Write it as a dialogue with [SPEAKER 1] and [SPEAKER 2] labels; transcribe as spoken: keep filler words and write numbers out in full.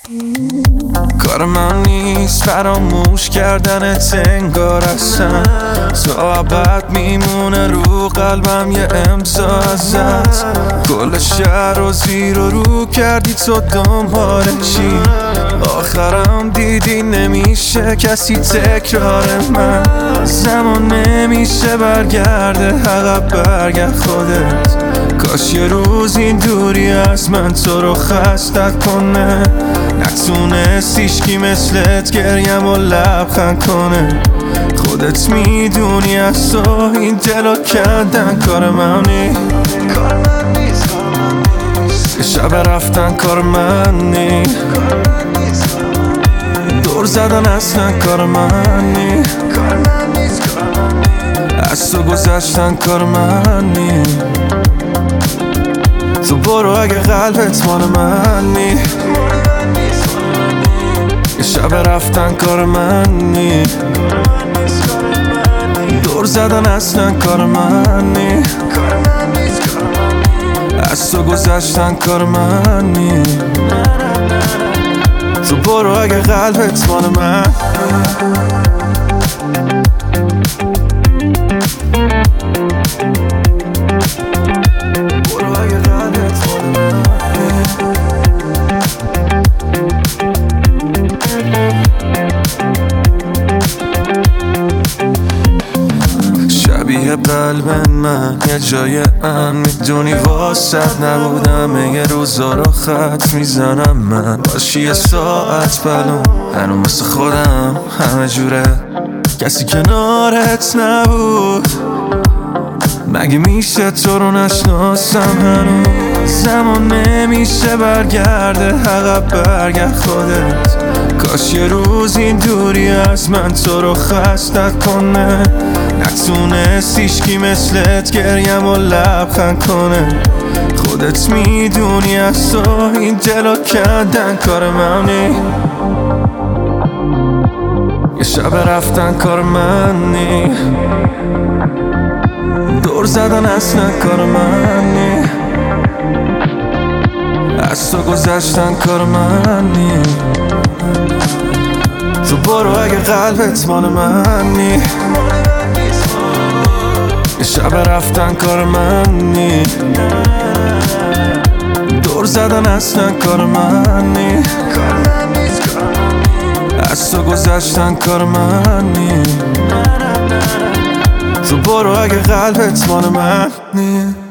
[SPEAKER 1] کار من نیست فراموش کردنت انگار اصلا تا ابد میمونه رو قلبم یه امضا ازت. کل شهر رو زیر و رو کردی تو دنبال چی؟ آخرم دیدی نمیشه کسی تکرار من. زمان نمیشه برگرده عقب برگرد خودت. کاش یه روز این دوری از من تو رو خستت کنه. نتونست هیچکی مثلت گریم و لبخند کنه. خودت میدونی از تو این دلو کندن کار من نیست. یه شب رفتن کار من نیست. دور زدن اصلا کار من نیست. از تو گذشتن کار من نیست. تو برو اگه قلبت مال من نیست. یه شب رفتن کار من نیست. دور زدن اصلا کار من نیست. از تو گذشتن کار من نیست. تو برو اگه قلبت مال من. شبیه قلب من یه جای من میدونی واسط نبودم. یه روزا رو خط میزنم من باشی یه ساعت بلون. هنو مثل خودم همه جوره کسی کنارت نبود. مگه میشه تو رو نشناسم هنو؟ زمان نمیشه برگرده عقب برگرد خودت. کاش یه روز این دوری از من تو رو خستت کنه. نتونست هیچکی مثلت گریم و لبخند کنه. خودت میدونی از تو این دلو کندن کار من نیست. یه شب رفتن کار من نیست. دور زدن اصلا کار من نیست. از تو گذشتن کار من نیست. تو برو اگه قلبت مال من نیست. یه شب رفتن کار من نیست. دور زدن اصلا کار من نیست. از تو گذشتن کار من نیست. تو برو اگه قلبت مال من نیست.